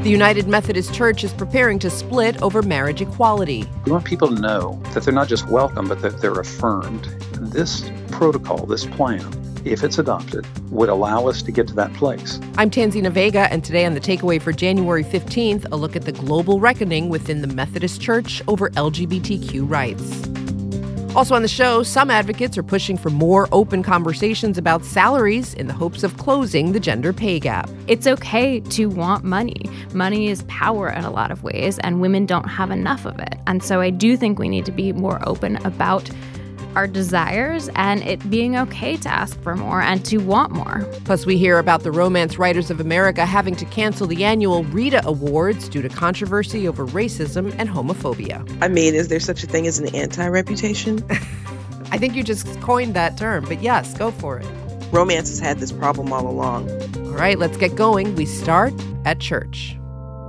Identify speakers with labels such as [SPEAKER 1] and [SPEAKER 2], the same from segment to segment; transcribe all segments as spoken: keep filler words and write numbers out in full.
[SPEAKER 1] The United Methodist Church is preparing to split over marriage equality.
[SPEAKER 2] We want people to know that they're not just welcome, but that they're affirmed. This protocol, this plan, if it's adopted, would allow us to get to that place.
[SPEAKER 1] I'm Tanzina Vega, and today on The Takeaway for January fifteenth, a look at the global reckoning within the Methodist Church over L G B T Q rights. Also on the show, some advocates are pushing for more open conversations about salaries in the hopes of closing the gender pay gap.
[SPEAKER 3] It's okay to want money. Money is power in a lot of ways, and women don't have enough of it. And so I do think we need to be more open about our desires and it being okay to ask for more and to want more.
[SPEAKER 1] Plus, we hear about the Romance Writers of America having to cancel the annual Rita Awards due to controversy over racism and homophobia.
[SPEAKER 4] I mean, is there such a thing as an anti-reputation?
[SPEAKER 1] I think you just coined that term, but yes, go for it.
[SPEAKER 4] Romance has had this problem all along.
[SPEAKER 1] All right, let's get going. We start at church.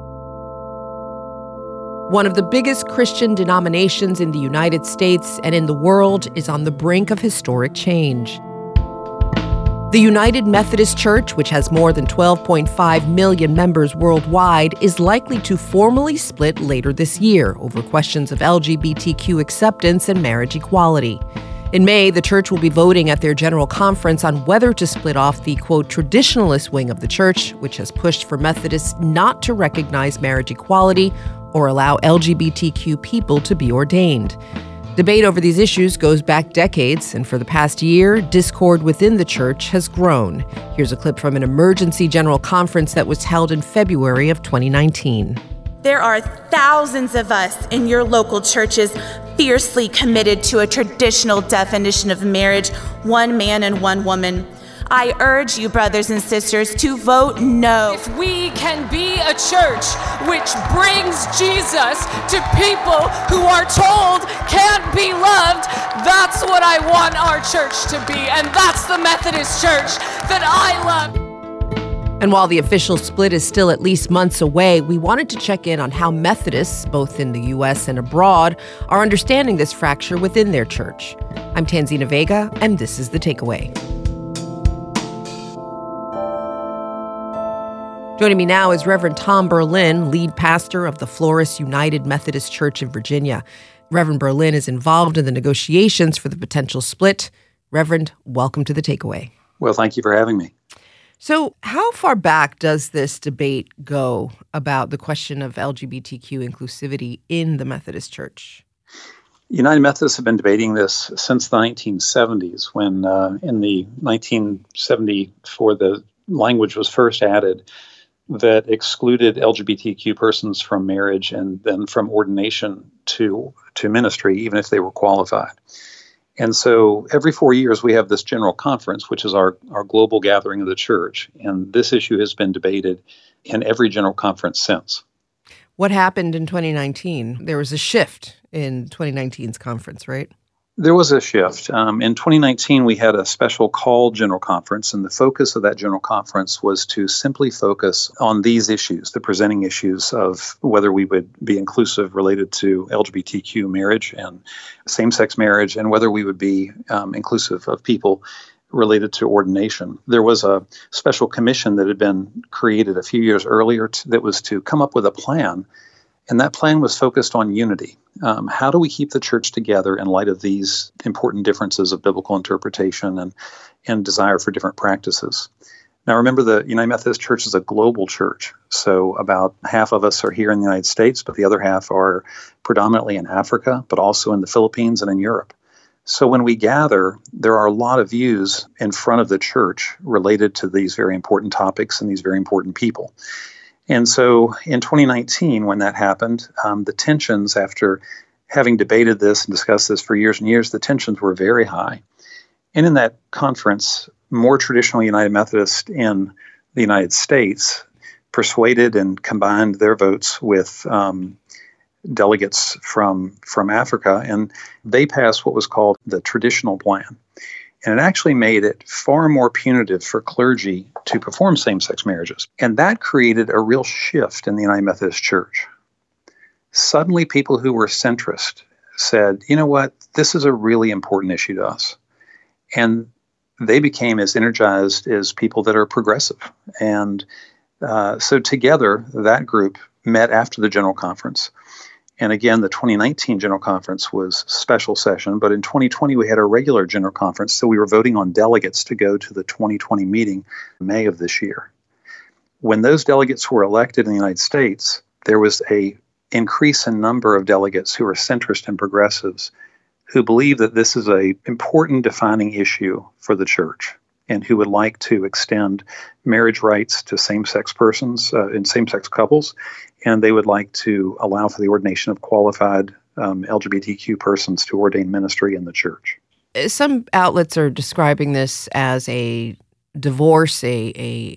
[SPEAKER 1] One of the biggest Christian denominations in the United States and in the world is on the brink of historic change. The United Methodist Church, which has more than twelve point five million members worldwide, is likely to formally split later this year over questions of L G B T Q acceptance and marriage equality. In May, the church will be voting at their general conference on whether to split off the, quote, traditionalist wing of the church, which has pushed for Methodists not to recognize marriage equality or allow L G B T Q people to be ordained. Debate over these issues goes back decades, and for the past year, discord within the church has grown. Here's a clip from an emergency general conference that was held in February of twenty nineteen.
[SPEAKER 5] There are thousands of us in your local churches fiercely committed to a traditional definition of marriage, one man and one woman. I urge you, brothers and sisters, to vote no.
[SPEAKER 6] If we can be a church which brings Jesus to people who are told can't be loved, that's what I want our church to be, and that's the Methodist Church that I love.
[SPEAKER 1] And while the official split is still at least months away, we wanted to check in on how Methodists, both in the U S and abroad, are understanding this fracture within their church. I'm Tanzina Vega, and this is The Takeaway. Joining me now is Reverend Tom Berlin, lead pastor of the Flores United Methodist Church in Virginia. Reverend Berlin is involved in the negotiations for the potential split. Reverend, welcome to The Takeaway.
[SPEAKER 2] Well, thank you for having me.
[SPEAKER 1] So how far back does this debate go about the question of L G B T Q inclusivity in the Methodist Church?
[SPEAKER 2] United Methodists have been debating this since the nineteen seventies, when uh, in the nineteen seventy-four the language was first added that excluded L G B T Q persons from marriage and then from ordination to to ministry, even if they were qualified. And so every four years we have this general conference, which is our, our global gathering of the church. And this issue has been debated in every general conference since.
[SPEAKER 1] What happened in twenty nineteen? There was a shift in twenty nineteen's conference, right?
[SPEAKER 2] There was a shift. Um, in twenty nineteen, we had a special called general conference, and the focus of that general conference was to simply focus on these issues, the presenting issues of whether we would be inclusive related to L G B T Q marriage and same-sex marriage, and whether we would be um, inclusive of people related to ordination. There was a special commission that had been created a few years earlier to, that was to come up with a plan. And that plan was focused on unity. Um, how do we keep the church together in light of these important differences of biblical interpretation and, and desire for different practices? Now, remember, the United Methodist Church is a global church. So about half of us are here in the United States, but the other half are predominantly in Africa, but also in the Philippines and in Europe. So when we gather, there are a lot of views in front of the church related to these very important topics and these very important people. And so in twenty nineteen, when that happened, um, the tensions, after having debated this and discussed this for years and years, the tensions were very high. And in that conference, more traditional United Methodists in the United States persuaded and combined their votes with um, delegates from, from Africa, and they passed what was called the traditional plan. And it actually made it far more punitive for clergy to perform same-sex marriages. And that created a real shift in the United Methodist Church. Suddenly, people who were centrist said, you know what, this is a really important issue to us. And they became as energized as people that are progressive. And Uh, so together, that group met after the General Conference. And again, the twenty nineteen General Conference was a special session, but in twenty twenty we had a regular General Conference, so we were voting on delegates to go to the twenty twenty meeting in May of this year. When those delegates were elected in the United States, there was a increase in number of delegates who are centrist and progressives who believe that this is a important defining issue for the church and who would like to extend marriage rights to same-sex persons uh, and same-sex couples, and they would like to allow for the ordination of qualified um, L G B T Q persons to ordain ministry in the church.
[SPEAKER 1] Some outlets are describing this as a divorce, a,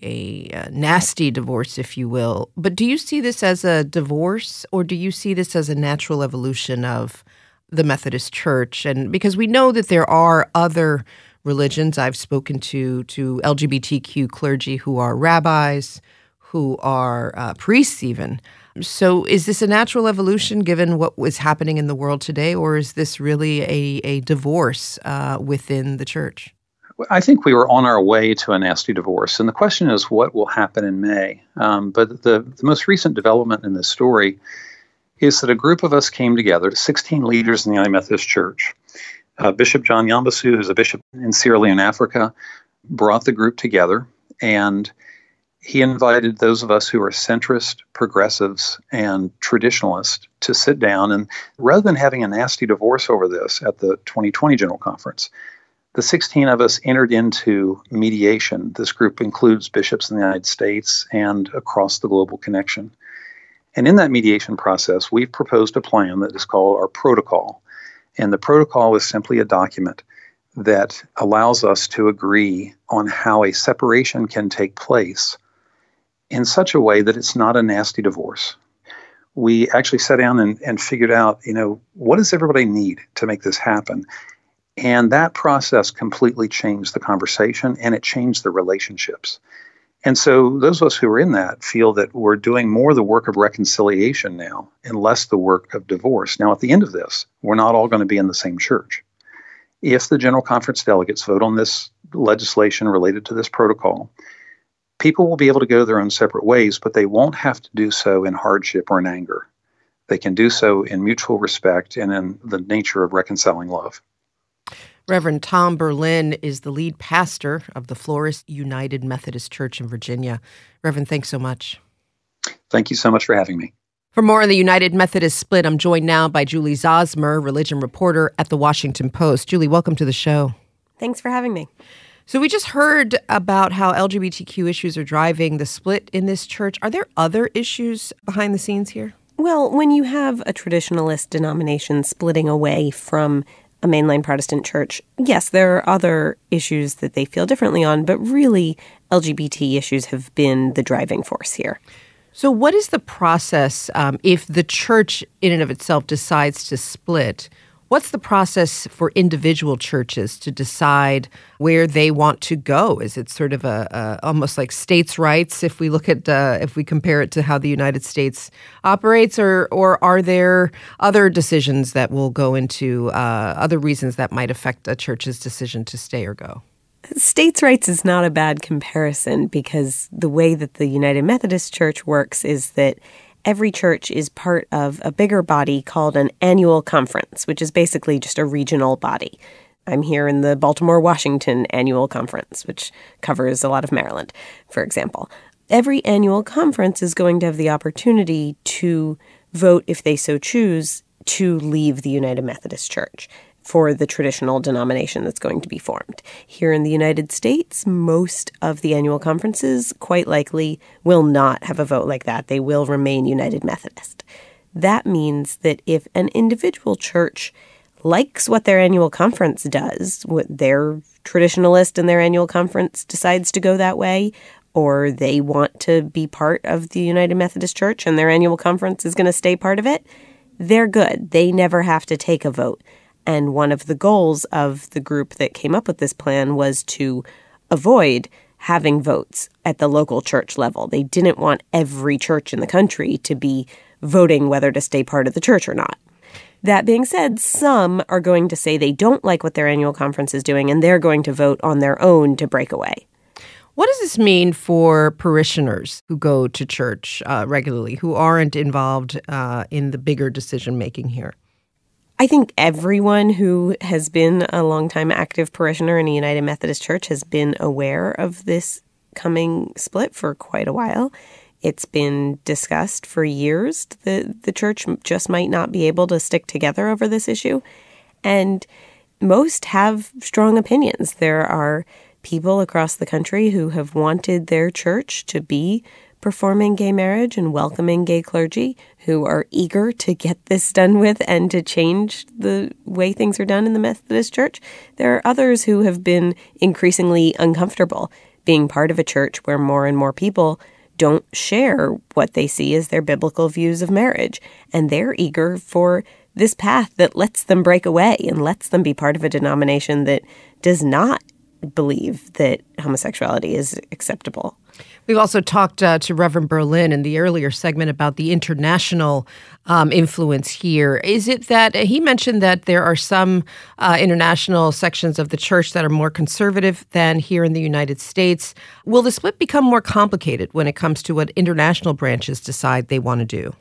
[SPEAKER 1] a, a nasty divorce, if you will. But do you see this as a divorce, or do you see this as a natural evolution of the Methodist Church? And because we know that there are other religions. I've spoken to to L G B T Q clergy who are rabbis, who are uh, priests even. So is this a natural evolution given what was happening in the world today, or is this really a, a divorce uh, within the church?
[SPEAKER 2] I think we were on our way to a nasty divorce. And the question is, what will happen in May? Um, but the, the most recent development in this story is that a group of us came together, sixteen leaders in the United Methodist Church. Uh, Bishop John Yambasu, who's a bishop in Sierra Leone, Africa, brought the group together, and he invited those of us who are centrist, progressives, and traditionalists to sit down. And rather than having a nasty divorce over this at the twenty twenty General Conference, the sixteen of us entered into mediation. This group includes bishops in the United States and across the global connection. And in that mediation process, we've proposed a plan that is called our protocol. And the protocol is simply a document that allows us to agree on how a separation can take place in such a way that it's not a nasty divorce. We actually sat down and, and figured out, you know, what does everybody need to make this happen? And that process completely changed the conversation, and it changed the relationships. And so those of us who are in that feel that we're doing more the work of reconciliation now and less the work of divorce. Now, at the end of this, we're not all going to be in the same church. If the General Conference delegates vote on this legislation related to this protocol, people will be able to go their own separate ways, but they won't have to do so in hardship or in anger. They can do so in mutual respect and in the nature of reconciling love.
[SPEAKER 1] Reverend Tom Berlin is the lead pastor of the Florist United Methodist Church in Virginia. Reverend, thanks so much.
[SPEAKER 2] Thank you so much for having me.
[SPEAKER 1] For more on the United Methodist split, I'm joined now by Julie Zosmer, religion reporter at The Washington Post. Julie, welcome to the show.
[SPEAKER 7] Thanks for having me.
[SPEAKER 1] So we just heard about how L G B T Q issues are driving the split in this church. Are there other issues behind the scenes here?
[SPEAKER 7] Well, when you have a traditionalist denomination splitting away from a mainline Protestant church, yes, there are other issues that they feel differently on, but really L G B T issues have been the driving force here.
[SPEAKER 1] So what is the process um, if the church in and of itself decides to split? What's the process for individual churches to decide where they want to go? Is it sort of a, a almost like states' rights if we look at uh, if we compare it to how the United States operates, or or are there other decisions that will go into uh, other reasons that might affect a church's decision to stay or go?
[SPEAKER 7] States' rights is not a bad comparison because the way that the United Methodist Church works is that every church is part of a bigger body called an annual conference, which is basically just a regional body. I'm here in the Baltimore-Washington annual conference, which covers a lot of Maryland, for example. Every annual conference is going to have the opportunity to vote, if they so choose, to leave the United Methodist Church for the traditional denomination that's going to be formed. Here in the United States, most of the annual conferences quite likely will not have a vote like that. They will remain United Methodist. That means that if an individual church likes what their annual conference does, what their traditionalist in their annual conference decides to go that way, or they want to be part of the United Methodist Church and their annual conference is going to stay part of it, they're good. They never have to take a vote. And one of the goals of the group that came up with this plan was to avoid having votes at the local church level. They didn't want every church in the country to be voting whether to stay part of the church or not. That being said, some are going to say they don't like what their annual conference is doing, and they're going to vote on their own to break away.
[SPEAKER 1] What does this mean for parishioners who go to church uh, regularly, who aren't involved uh, in the bigger decision-making here?
[SPEAKER 7] I think everyone who has been a longtime active parishioner in a United Methodist Church has been aware of this coming split for quite a while. It's been discussed for years that the church just might not be able to stick together over this issue. And most have strong opinions. There are people across the country who have wanted their church to be performing gay marriage and welcoming gay clergy, who are eager to get this done with and to change the way things are done in the Methodist Church. There are others who have been increasingly uncomfortable being part of a church where more and more people don't share what they see as their biblical views of marriage. And they're eager for this path that lets them break away and lets them be part of a denomination that does not believe that homosexuality is acceptable.
[SPEAKER 1] We've also talked uh, to Reverend Berlin in the earlier segment about the international um, influence here. Is it that uh, he mentioned that there are some uh, international sections of the church that are more conservative than here in the United States? Will the split become more complicated when it comes to what international branches decide they want to do?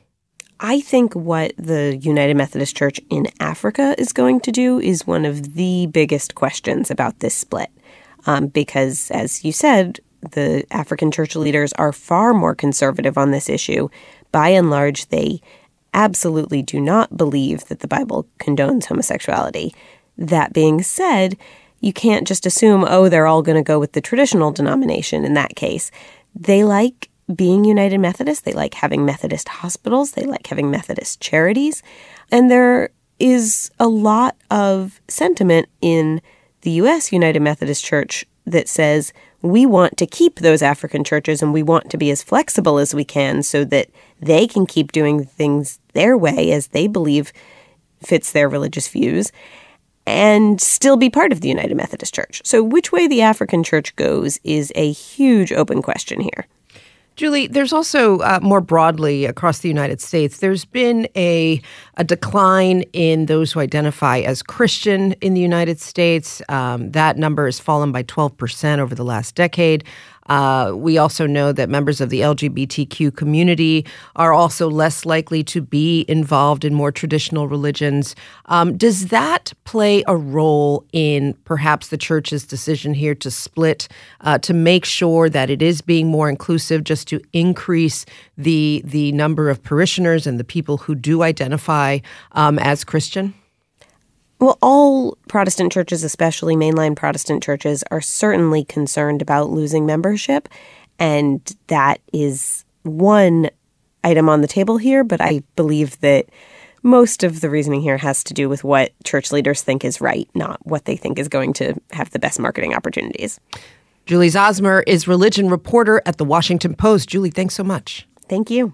[SPEAKER 7] I think what the United Methodist Church in Africa is going to do is one of the biggest questions about this split. Um, because, as you said, the African church leaders are far more conservative on this issue. By and large, they absolutely do not believe that the Bible condones homosexuality. That being said, you can't just assume, oh, they're all going to go with the traditional denomination in that case. They like being United Methodist. They like having Methodist hospitals. They like having Methodist charities. And there is a lot of sentiment in the U S United Methodist Church that says we want to keep those African churches and we want to be as flexible as we can so that they can keep doing things their way as they believe fits their religious views and still be part of the United Methodist Church. So which way the African church goes is a huge open question here.
[SPEAKER 1] Julie, there's also uh, more broadly across the United States, there's been a, a decline in those who identify as Christian in the United States. Um, that number has fallen by twelve percent over the last decade. Uh, we also know that members of the L G B T Q community are also less likely to be involved in more traditional religions. Um, does that play a role in perhaps the church's decision here to split, uh, to make sure that it is being more inclusive, just to increase the the number of parishioners and the people who do identify um, as Christian?
[SPEAKER 7] Well, all Protestant churches, especially mainline Protestant churches, are certainly concerned about losing membership. And that is one item on the table here. But I believe that most of the reasoning here has to do with what church leaders think is right, not what they think is going to have the best marketing opportunities.
[SPEAKER 1] Julie Zosmer is religion reporter at The Washington Post. Julie, thanks so much.
[SPEAKER 7] Thank you.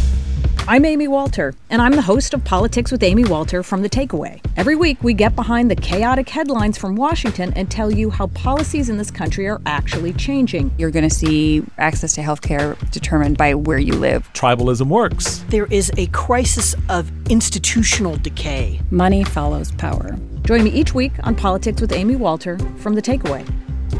[SPEAKER 8] I'm Amy Walter, and I'm the host of Politics with Amy Walter from The Takeaway. Every week, we get behind the chaotic headlines from Washington and tell you how policies in this country are actually changing.
[SPEAKER 9] You're going to see access to health care determined by where you live.
[SPEAKER 10] Tribalism works.
[SPEAKER 11] There is a crisis of institutional decay.
[SPEAKER 9] Money follows power.
[SPEAKER 8] Join me each week on Politics with Amy Walter from The Takeaway.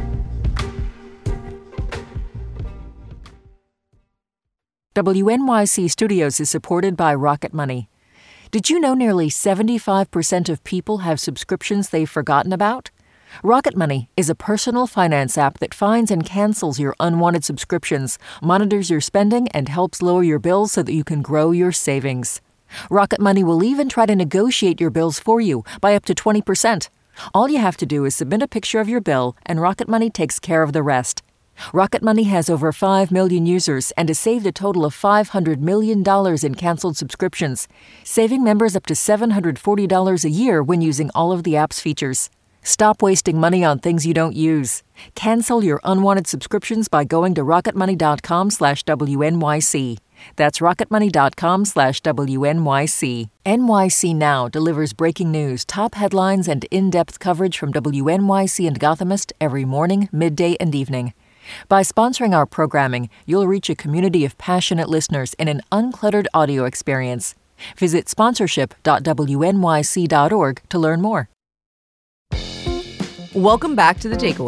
[SPEAKER 12] W N Y C Studios is supported by Rocket Money. Did you know nearly seventy-five percent of people have subscriptions they've forgotten about? Rocket Money is a personal finance app that finds and cancels your unwanted subscriptions, monitors your spending, and helps lower your bills so that you can grow your savings. Rocket Money will even try to negotiate your bills for you by up to twenty percent. All you have to do is submit a picture of your bill, and Rocket Money takes care of the rest. Rocket Money has over five million users and has saved a total of five hundred million dollars in canceled subscriptions, saving members up to seven hundred forty dollars a year when using all of the app's features. Stop wasting money on things you don't use. Cancel your unwanted subscriptions by going to rocketmoney.com slash WNYC. That's rocketmoney.com slash WNYC. N Y C Now delivers breaking news, top headlines, and in-depth coverage from W N Y C and Gothamist every morning, midday, and evening. By sponsoring our programming, you'll reach a community of passionate listeners in an uncluttered audio experience. Visit sponsorship dot W N Y C dot org to learn more.
[SPEAKER 1] Welcome back to The Takeaway.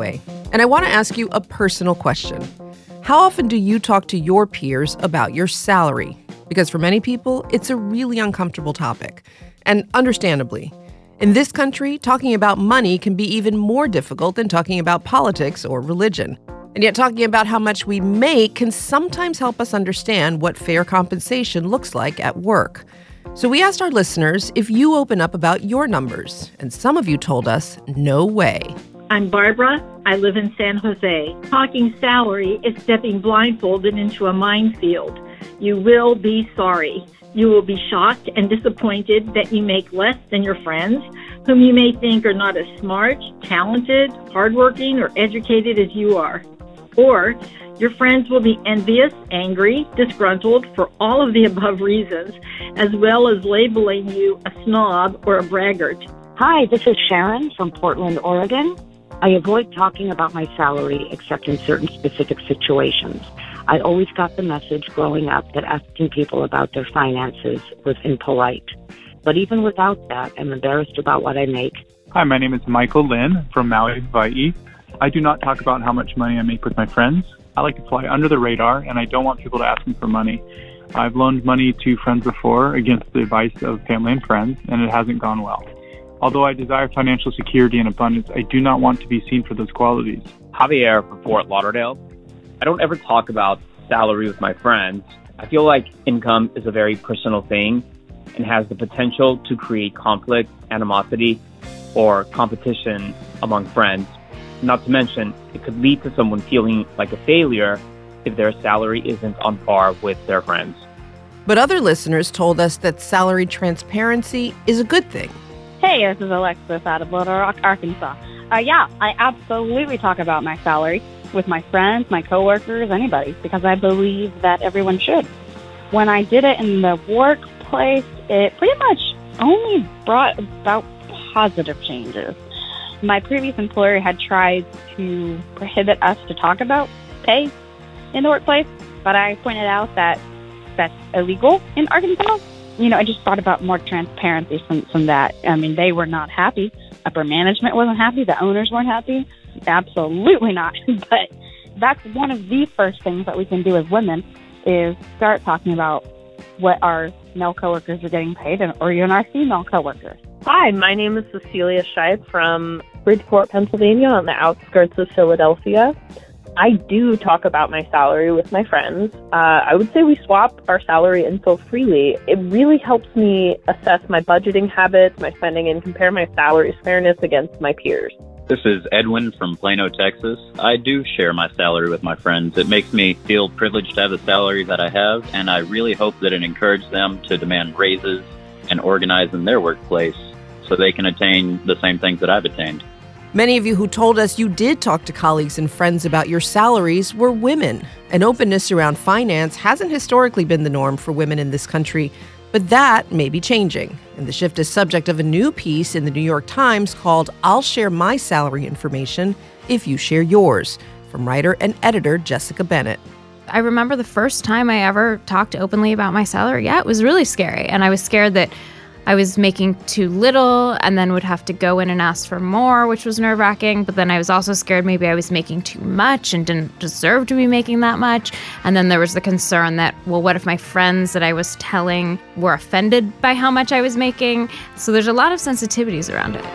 [SPEAKER 1] And I want to ask you a personal question. How often do you talk to your peers about your salary? Because for many people, it's a really uncomfortable topic. And understandably, in this country, talking about money can be even more difficult than talking about politics or religion. And yet talking about how much we make can sometimes help us understand what fair compensation looks like at work. So we asked our listeners if you open up about your numbers, and some of you told us, no way.
[SPEAKER 10] I'm Barbara. I live in San Jose. Talking salary is stepping blindfolded into a minefield. You will be sorry. You will be shocked and disappointed that you make less than your friends, whom you may think are not as smart, talented, hardworking, or educated as you are. Or your friends will be envious, angry, disgruntled for all of the above reasons, as well as labeling you a snob or a braggart.
[SPEAKER 13] Hi, this is Sharon from Portland, Oregon. I avoid talking about my salary except in certain specific situations. I always got the message growing up that asking people about their finances was impolite. But even without that, I'm embarrassed about what I make.
[SPEAKER 14] Hi, my name is Michael Lin from Maui, Hawaii. I do not talk about how much money I make with my friends. I like to fly under the radar, and I don't want people to ask me for money. I've loaned money to friends before against the advice of family and friends, and it hasn't gone well. Although I desire financial security and abundance, I do not want to be seen for those qualities.
[SPEAKER 15] Javier from Fort Lauderdale. I don't ever talk about salary with my friends. I feel like income is a very personal thing and has the potential to create conflict, animosity, or competition among friends. Not to mention, it could lead to someone feeling like a failure if their salary isn't on par with their friends.
[SPEAKER 1] But other listeners told us that salary transparency is a good thing.
[SPEAKER 16] Hey, this is Alexis out of Little Rock, Arkansas. Uh, yeah, I absolutely talk about my salary with my friends, my coworkers, anybody, because I believe that everyone should. When I did it in the workplace, it pretty much only brought about positive changes. My previous employer had tried to prohibit us to talk about pay in the workplace, but I pointed out that that's illegal in Arkansas. You know, I just thought about more transparency from, from that. I mean, they were not happy. Upper management wasn't happy. The owners weren't happy. Absolutely not. But that's one of the first things that we can do as women is start talking about what our male coworkers are getting paid and, or even our female coworkers.
[SPEAKER 17] Hi, my name is Cecilia Scheib from Bridgeport, Pennsylvania, on the outskirts of Philadelphia. I do talk about my salary with my friends. Uh, I would say we swap our salary info freely. It really helps me assess my budgeting habits, my spending, and compare my salary's fairness against my peers.
[SPEAKER 18] This is Edwin from Plano, Texas. I do share my salary with my friends. It makes me feel privileged to have the salary that I have, and I really hope that it encourages them to demand raises and organize in their workplace so they can attain the same things that I've attained.
[SPEAKER 1] Many of you who told us you did talk to colleagues and friends about your salaries were women. An openness around finance hasn't historically been the norm for women in this country, but that may be changing. And the shift is subject of a new piece in the New York Times called I'll Share My Salary Information If You Share Yours, from writer and editor Jessica Bennett.
[SPEAKER 3] I remember the first time I ever talked openly about my salary. Yeah, it was really scary. And I was scared that I was making too little and then would have to go in and ask for more, which was nerve-wracking. But then I was also scared maybe I was making too much and didn't deserve to be making that much. And then there was the concern that, well, what if my friends that I was telling were offended by how much I was making? So there's a lot of sensitivities around it.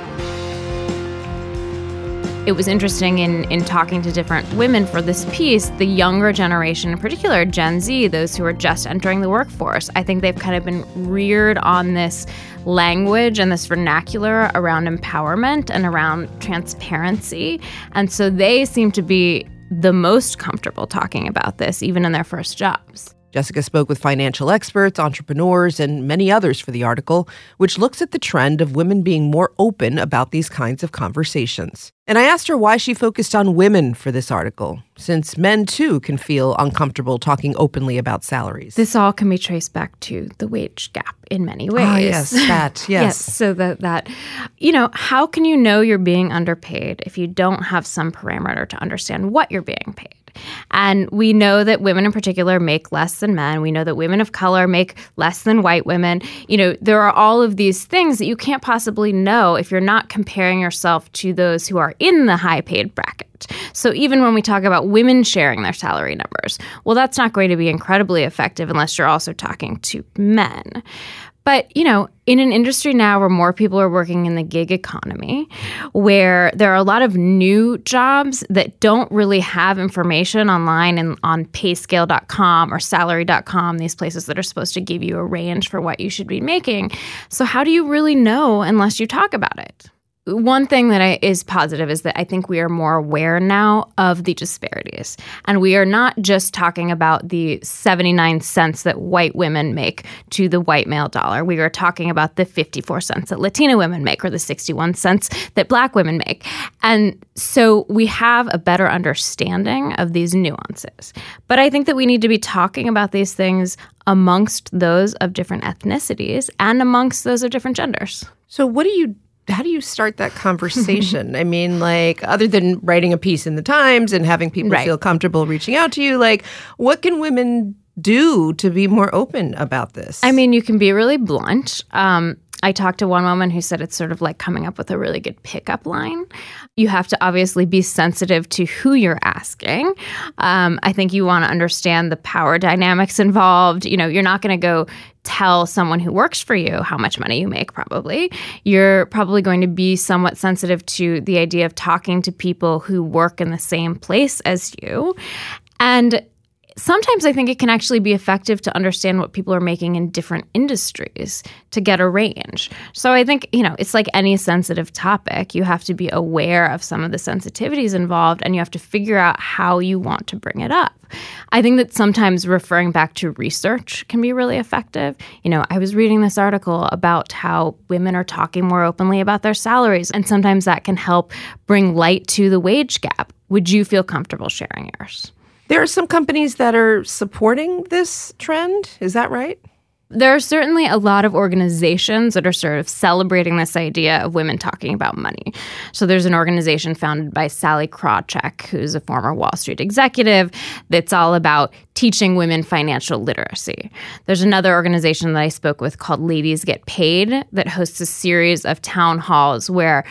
[SPEAKER 3] It was interesting in, in talking to different women for this piece, the younger generation, in particular Gen Z, those who are just entering the workforce. I think they've kind of been reared on this language and this vernacular around empowerment and around transparency. And so they seem to be the most comfortable talking about this, even in their first jobs.
[SPEAKER 1] Jessica spoke with financial experts, entrepreneurs, and many others for the article, which looks at the trend of women being more open about these kinds of conversations. And I asked her why she focused on women for this article, since men, too, can feel uncomfortable talking openly about salaries.
[SPEAKER 3] This all can be traced back to the wage gap in many ways.
[SPEAKER 1] Ah, yes, that, yes.
[SPEAKER 3] yes, so that, that, you know, how can you know you're being underpaid if you don't have some parameter to understand what you're being paid? And we know that women in particular make less than men. We know that women of color make less than white women. You know, there are all of these things that you can't possibly know if you're not comparing yourself to those who are in the high paid bracket. that. So even when we talk about women sharing their salary numbers, well, that's not going to be incredibly effective unless you're also talking to men. But, you know, in an industry now where more people are working in the gig economy, where there are a lot of new jobs that don't really have information online and on pay scale dot com or salary dot com, these places that are supposed to give you a range for what you should be making. So how do you really know unless you talk about it? One thing that I, is positive is that I think we are more aware now of the disparities. And we are not just talking about the seventy-nine cents that white women make to the white male dollar. We are talking about the fifty-four cents that Latina women make or the sixty-one cents that Black women make. And so we have a better understanding of these nuances. But I think that we need to be talking about these things amongst those of different ethnicities and amongst those of different genders.
[SPEAKER 1] So what do you How do you start that conversation? I mean, like, other than writing a piece in the Times and having people
[SPEAKER 3] Right.
[SPEAKER 1] feel comfortable reaching out to you, like, what can women do to be more open about this?
[SPEAKER 3] I mean, you can be really blunt. Um, I talked to one woman who said it's sort of like coming up with a really good pickup line. You have to obviously be sensitive to who you're asking. Um, I think you want to understand the power dynamics involved. You know, you're not going to go tell someone who works for you how much money you make, probably. You're probably going to be somewhat sensitive to the idea of talking to people who work in the same place as you. And sometimes I think it can actually be effective to understand what people are making in different industries to get a range. So I think, you know, it's like any sensitive topic. You have to be aware of some of the sensitivities involved, and you have to figure out how you want to bring it up. I think that sometimes referring back to research can be really effective. You know, I was reading this article about how women are talking more openly about their salaries, and sometimes that can help bring light to the wage gap. Would you feel comfortable sharing yours?
[SPEAKER 1] There are some companies that are supporting this trend. Is that right?
[SPEAKER 3] There are certainly a lot of organizations that are sort of celebrating this idea of women talking about money. So there's an organization founded by Sally Krawcheck, who's a former Wall Street executive, that's all about teaching women financial literacy. There's another organization that I spoke with called Ladies Get Paid that hosts a series of town halls where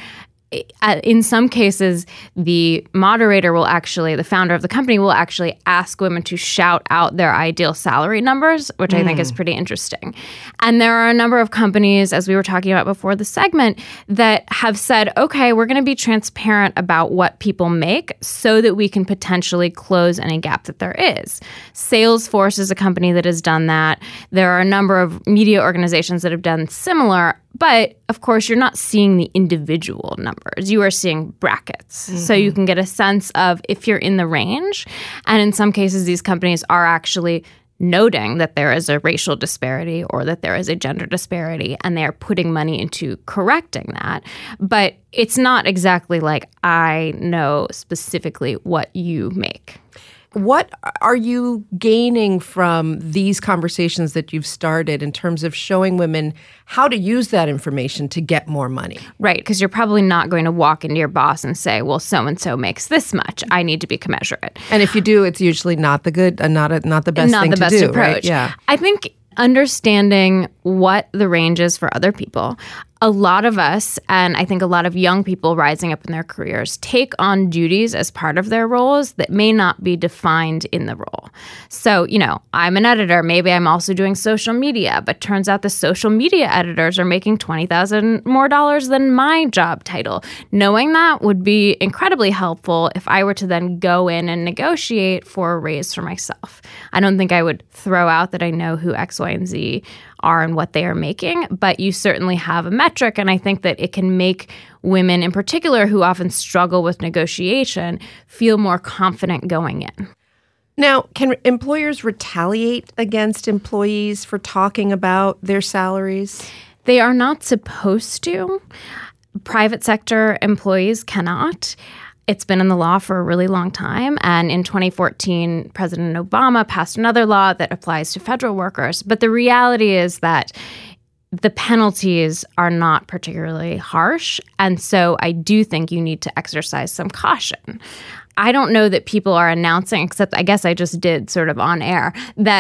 [SPEAKER 3] in some cases, the moderator will actually, the founder of the company will actually ask women to shout out their ideal salary numbers, which mm. I think is pretty interesting. And there are a number of companies, as we were talking about before the segment, that have said, okay, we're going to be transparent about what people make so that we can potentially close any gap that there is. Salesforce is a company that has done that. There are a number of media organizations that have done similar. But, of course, you're not seeing the individual numbers. You are seeing brackets. Mm-hmm. So you can get a sense of if you're in the range. And in some cases, these companies are actually noting that there is a racial disparity or that there is a gender disparity, and they are putting money into correcting that. But it's not exactly like, I know specifically what you make.
[SPEAKER 1] What are you gaining from these conversations that you've started in terms of showing women how to use that information to get more money?
[SPEAKER 3] Right, because you're probably not going to walk into your boss and say, well, so-and-so makes this much. I need to be commensurate.
[SPEAKER 1] And if you do, it's usually not the good, uh, not a, not the best
[SPEAKER 3] not
[SPEAKER 1] thing
[SPEAKER 3] the
[SPEAKER 1] to
[SPEAKER 3] best
[SPEAKER 1] do,
[SPEAKER 3] approach.
[SPEAKER 1] Right? Yeah.
[SPEAKER 3] I think understanding what the range is for other people. A lot of us, and I think a lot of young people rising up in their careers, take on duties as part of their roles that may not be defined in the role. So, you know, I'm an editor. Maybe I'm also doing social media, but turns out the social media editors are making twenty thousand dollars more dollars than my job title. Knowing that would be incredibly helpful if I were to then go in and negotiate for a raise for myself. I don't think I would throw out that I know who X, Y, and Z are and what they are making, but you certainly have a metric, and I think that it can make women in particular who often struggle with negotiation feel more confident going in.
[SPEAKER 1] Now, can employers retaliate against employees for talking about their salaries?
[SPEAKER 3] They are not supposed to. Private sector employees cannot. It's been in the law for a really long time. And in twenty fourteen, President Obama passed another law that applies to federal workers. But the reality is that the penalties are not particularly harsh. And so I do think you need to exercise some caution. I don't know that people are announcing, except I guess I just did sort of on air, that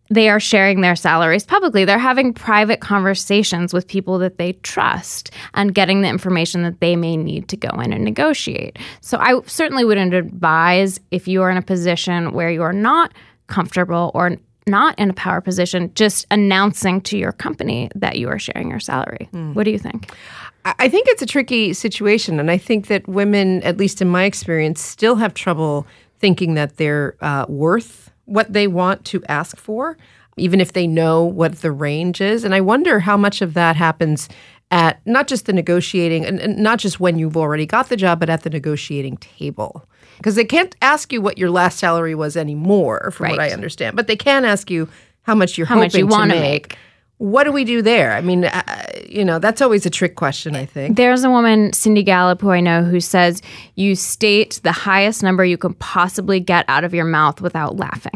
[SPEAKER 3] they are sharing their salaries publicly. They're having private conversations with people that they trust and getting the information that they may need to go in and negotiate. So I certainly wouldn't advise, if you are in a position where you are not comfortable or not in a power position, just announcing to your company that you are sharing your salary. Mm. What do you think?
[SPEAKER 1] I think it's a tricky situation. And I think that women, at least in my experience, still have trouble thinking that they're uh, worth what they want to ask for, even if they know what the range is. And I wonder how much of that happens at not just the negotiating, and, and not just when you've already got the job, but at the negotiating table. Because they can't ask you what your last salary was anymore, from
[SPEAKER 3] right.
[SPEAKER 1] what I understand. But they can ask you how much you're
[SPEAKER 3] how
[SPEAKER 1] hoping
[SPEAKER 3] much you
[SPEAKER 1] to
[SPEAKER 3] want
[SPEAKER 1] make.
[SPEAKER 3] to make.
[SPEAKER 1] What do we do there? I mean, uh, you know, that's always a trick question, I think.
[SPEAKER 3] There's a woman, Cindy Gallup, who I know, who says you state the highest number you can possibly get out of your mouth without laughing.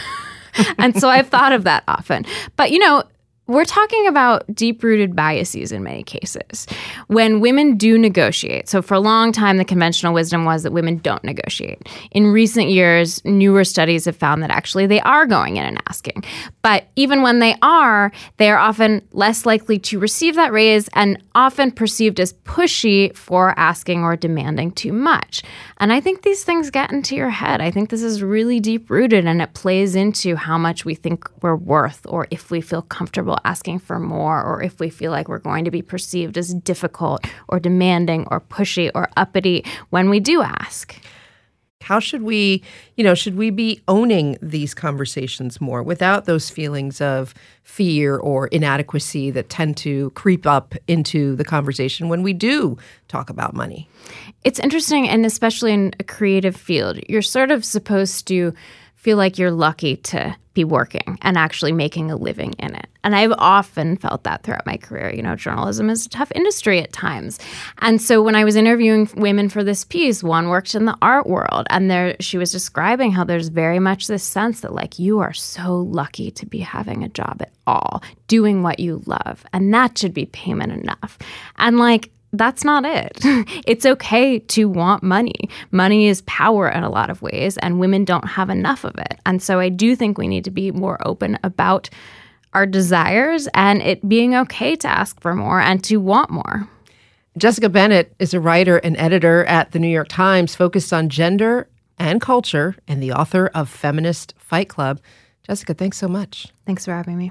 [SPEAKER 3] And so I've thought of that often. But, you know, we're talking about deep-rooted biases in many cases. When women do negotiate, so for a long time, the conventional wisdom was that women don't negotiate. In recent years, newer studies have found that actually they are going in and asking. But even when they are, they are often less likely to receive that raise and often perceived as pushy for asking or demanding too much. And I think these things get into your head. I think this is really deep-rooted, and it plays into how much we think we're worth, or if we feel comfortable asking for more, or if we feel like we're going to be perceived as difficult or demanding or pushy or uppity when we do ask.
[SPEAKER 1] How should we, you know, should we be owning these conversations more without those feelings of fear or inadequacy that tend to creep up into the conversation when we do talk about money?
[SPEAKER 3] It's interesting, and especially in a creative field, you're sort of supposed to feel like you're lucky to be working and actually making a living in it. And I've often felt that throughout my career. You know, journalism is a tough industry at times. And so when I was interviewing women for this piece, one worked in the art world, and there she was describing how there's very much this sense that, like, you are so lucky to be having a job at all, doing what you love, and that should be payment enough. And, like, that's not it. It's okay to want money. Money is power in a lot of ways, and women don't have enough of it. And so I do think we need to be more open about our desires and it being okay to ask for more and to want more.
[SPEAKER 1] Jessica Bennett is a writer and editor at The New York Times focused on gender and culture, and the author of Feminist Fight Club. Jessica, thanks so much.
[SPEAKER 3] Thanks for having me.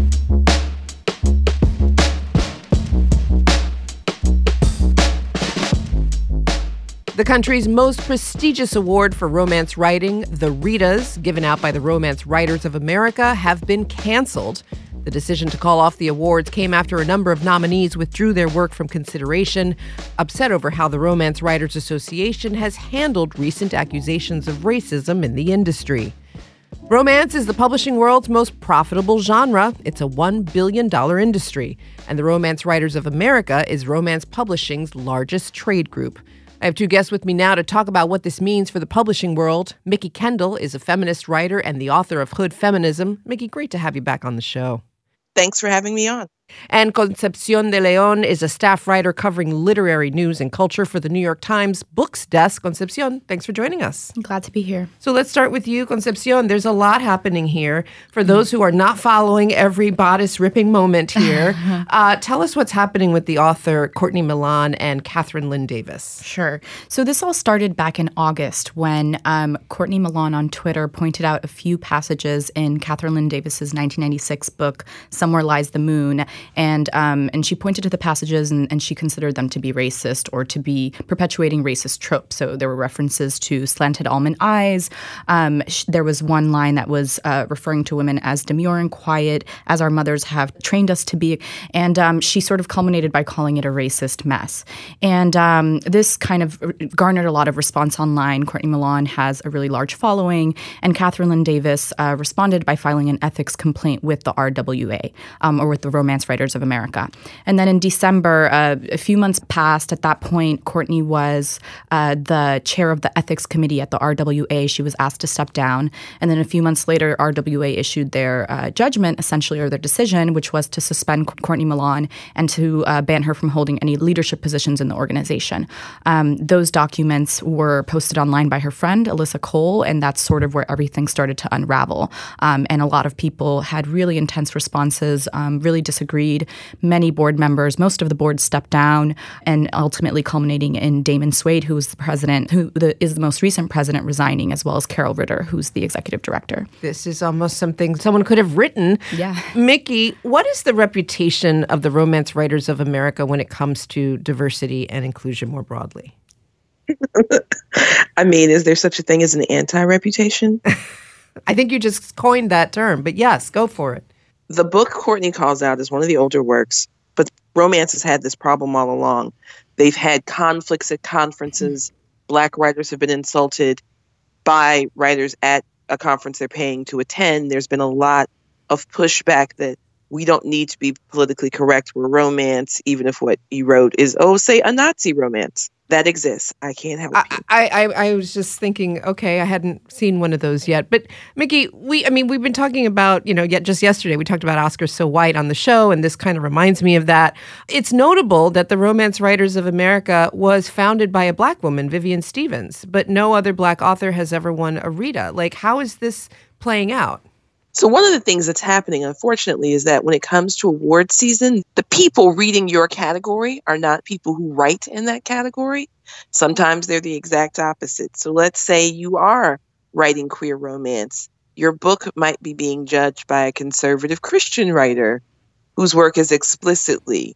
[SPEAKER 1] The country's most prestigious award for romance writing, the Ritas, given out by the Romance Writers of America, have been canceled. The decision to call off the awards came after a number of nominees withdrew their work from consideration, upset over how the Romance Writers Association has handled recent accusations of racism in the industry. Romance is the publishing world's most profitable genre. It's a one billion dollars industry, and the Romance Writers of America is romance publishing's largest trade group. I have two guests with me now to talk about what this means for the publishing world. Mikki Kendall is a feminist writer and the author of Hood Feminism. Mikki, great to have you back on the show.
[SPEAKER 4] Thanks for having me on.
[SPEAKER 1] And Concepcion de Leon is a staff writer covering literary news and culture for the New York Times Books Desk. Concepcion, thanks for joining us.
[SPEAKER 19] I'm glad to be here.
[SPEAKER 1] So let's start with you, Concepcion. There's a lot happening here. For those who are not following every bodice-ripping moment here, uh, tell us what's happening with the author Courtney Milan and Katherine Lynn Davis.
[SPEAKER 19] Sure. So this all started back in August when um, Courtney Milan on Twitter pointed out a few passages in Katherine Lynn Davis's nineteen ninety-six book, Somewhere Lies the Moon. And um, and she pointed to the passages and, and she considered them to be racist or to be perpetuating racist tropes. So there were references to slanted almond eyes. Um, sh- there was one line that was uh, referring to women as demure and quiet, as our mothers have trained us to be. And um, she sort of culminated by calling it a racist mess. And um, this kind of garnered a lot of response online. Courtney Milan has a really large following. And Katherine Lynn Davis uh, responded by filing an ethics complaint with the R W A, um, or with the Romance Romance Writers of America. And then in December, uh, a few months passed. At that point, Courtney was uh, the chair of the ethics committee at the R W A. She was asked to step down. And then a few months later, R W A issued their uh, judgment, essentially, or their decision, which was to suspend Courtney Milan and to uh, ban her from holding any leadership positions in the organization. Um, those documents were posted online by her friend, Alyssa Cole, and that's sort of where everything started to unravel. Um, and a lot of people had really intense responses, um, really disagreed. Many board members, most of the board stepped down, and ultimately culminating in Damon Swade, who was the president, who the, is the most recent president, resigning, as well as Carol Ritter, who's the executive director.
[SPEAKER 1] This is almost something someone could have written.
[SPEAKER 19] Yeah.
[SPEAKER 1] Mickey, what is the reputation of the Romance Writers of America when it comes to diversity and inclusion more broadly?
[SPEAKER 4] I mean, is there such a thing as an anti-reputation?
[SPEAKER 1] I think you just coined that term, but yes, go for it.
[SPEAKER 4] The book Courtney calls out is one of the older works, but romance has had this problem all along. They've had conflicts at conferences. Black writers have been insulted by writers at a conference they're paying to attend. There's been a lot of pushback that we don't need to be politically correct. We're romance, even if what you wrote is, oh, say a Nazi romance. That exists. I can't help
[SPEAKER 1] I,
[SPEAKER 4] you.
[SPEAKER 1] I, I, I was just thinking, okay, I hadn't seen one of those yet. But Mickey, we, I mean, we've been talking about, you know, yet just yesterday we talked about Oscar So White on the show, and this kind of reminds me of that. It's notable that the Romance Writers of America was founded by a Black woman, Vivian Stevens, but no other Black author has ever won a Rita. Like, how is this playing out?
[SPEAKER 4] So one of the things that's happening, unfortunately, is that when it comes to award season, the people reading your category are not people who write in that category. Sometimes they're the exact opposite. So let's say you are writing queer romance. Your book might be being judged by a conservative Christian writer whose work is explicitly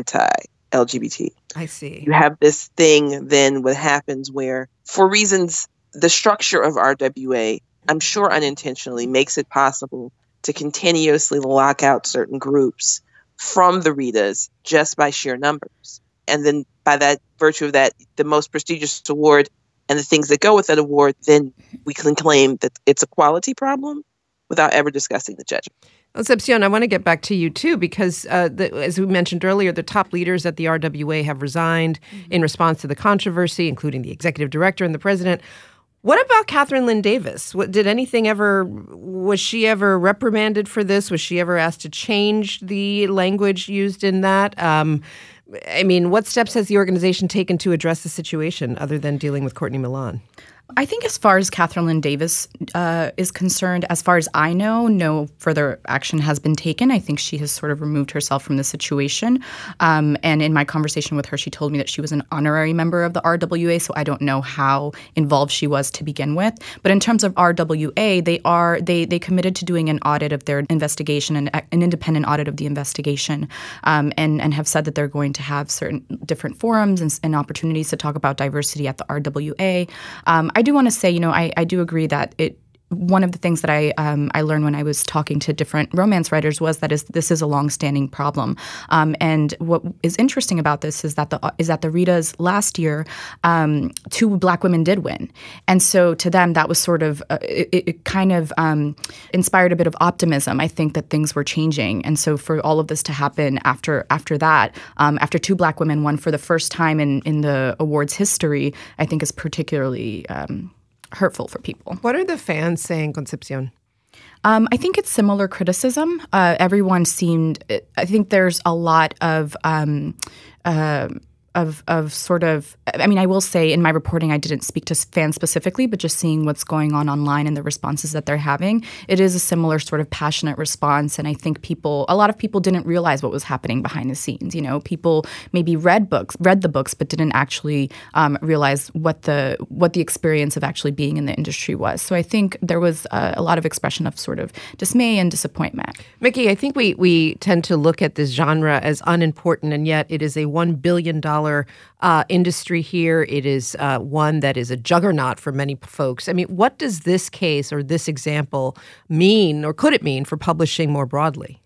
[SPEAKER 4] anti-L G B T.
[SPEAKER 1] I see.
[SPEAKER 4] You have this thing then what happens where, for reasons, the structure of R W A, I'm sure unintentionally, makes it possible to continuously lock out certain groups from the Ritas just by sheer numbers. And then by that virtue of that, the most prestigious award and the things that go with that award, then we can claim that it's a quality problem without ever discussing the judgment.
[SPEAKER 1] Concepcion, I want to get back to you, too, because uh, the, as we mentioned earlier, the top leaders at the R W A have resigned mm-hmm. in response to the controversy, including the executive director and the president. What about Catherine Lynn Davis? What, did anything ever, was she ever reprimanded for this? Was she ever asked to change the language used in that? Um, I mean, what steps has the organization taken to address the situation other than dealing with Courtney Milan?
[SPEAKER 19] I think as far as Catherine Lynn Davis uh, is concerned, as far as I know, no further action has been taken. I think she has sort of removed herself from the situation. Um, and in my conversation with her, she told me that she was an honorary member of the R W A, so I don't know how involved she was to begin with. But in terms of R W A, they are they they committed to doing an audit of their investigation, an, an independent audit of the investigation, um, and, and have said that they're going to have certain different forums and, and opportunities to talk about diversity at the R W A. Um, I do want to say, you know, I, I do agree that it one of the things that I um, I learned when I was talking to different romance writers was that is this is a longstanding problem. Um, and what is interesting about this is that the is that the Ritas last year, um, two Black women did win, and so to them that was sort of uh, it, it kind of um, inspired a bit of optimism. I think that things were changing, and so for all of this to happen after after that, um, after two Black women won for the first time in in the awards history, I think is particularly Um, hurtful for people.
[SPEAKER 1] What are the fans saying, Concepcion?
[SPEAKER 19] Um, I think it's similar criticism. Uh, everyone seemed. I think there's a lot of. Um, uh, Of, of sort of, I mean, I will say in my reporting, I didn't speak to fans specifically, but just seeing what's going on online and the responses that they're having, it is a similar sort of passionate response. And I think people, a lot of people didn't realize what was happening behind the scenes. You know, people maybe read books, read the books, but didn't actually um, realize what the what the experience of actually being in the industry was. So I think there was a, a lot of expression of sort of dismay and disappointment.
[SPEAKER 1] Mickey, I think we we tend to look at this genre as unimportant, and yet it is a one billion dollars Uh, industry here. It is uh, one that is a juggernaut for many folks. I mean, what does this case or this example mean, or could it mean, for publishing more broadly?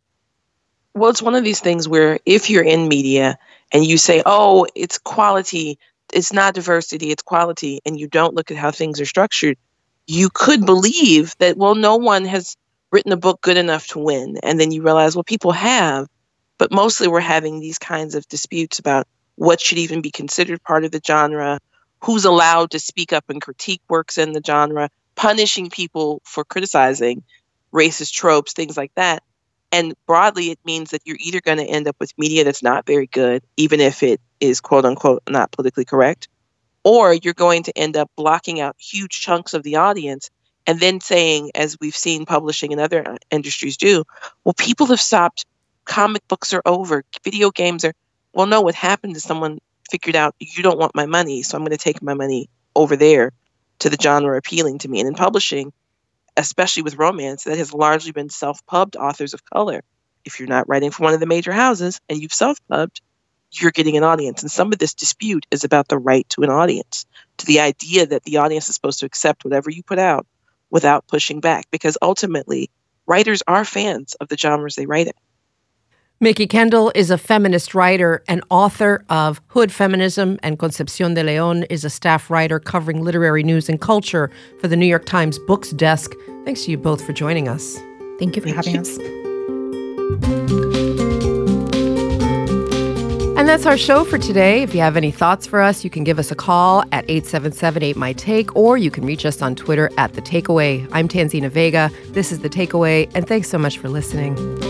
[SPEAKER 4] Well, it's one of these things where if you're in media and you say, oh, it's quality, it's not diversity, it's quality, and you don't look at how things are structured, you could believe that, well, no one has written a book good enough to win. And then you realize, well, people have. But mostly we're having these kinds of disputes about what should even be considered part of the genre, who's allowed to speak up and critique works in the genre, punishing people for criticizing racist tropes, things like that. And broadly, it means that you're either going to end up with media that's not very good, even if it is quote unquote not politically correct, or you're going to end up blocking out huge chunks of the audience and then saying, as we've seen publishing and other industries do, well, people have stopped, comic books are over, video games are, well, no, what happened is someone figured out, you don't want my money, so I'm going to take my money over there to the genre appealing to me. And in publishing, especially with romance, that has largely been self-pubbed authors of color. If you're not writing for one of the major houses and you've self-pubbed, you're getting an audience. And some of this dispute is about the right to an audience, to the idea that the audience is supposed to accept whatever you put out without pushing back, because ultimately, writers are fans of the genres they write in.
[SPEAKER 1] Mikki Kendall is a feminist writer and author of Hood Feminism, and Concepcion de Leon is a staff writer covering literary news and culture for the New York Times Books Desk. Thanks to you both for joining us.
[SPEAKER 19] Thank you for having us.
[SPEAKER 1] And that's our show for today. If you have any thoughts for us, you can give us a call at eight seven seven, eight, M Y, TAKE, or you can reach us on Twitter at The Takeaway. I'm Tanzina Vega. This is The Takeaway, and thanks so much for listening.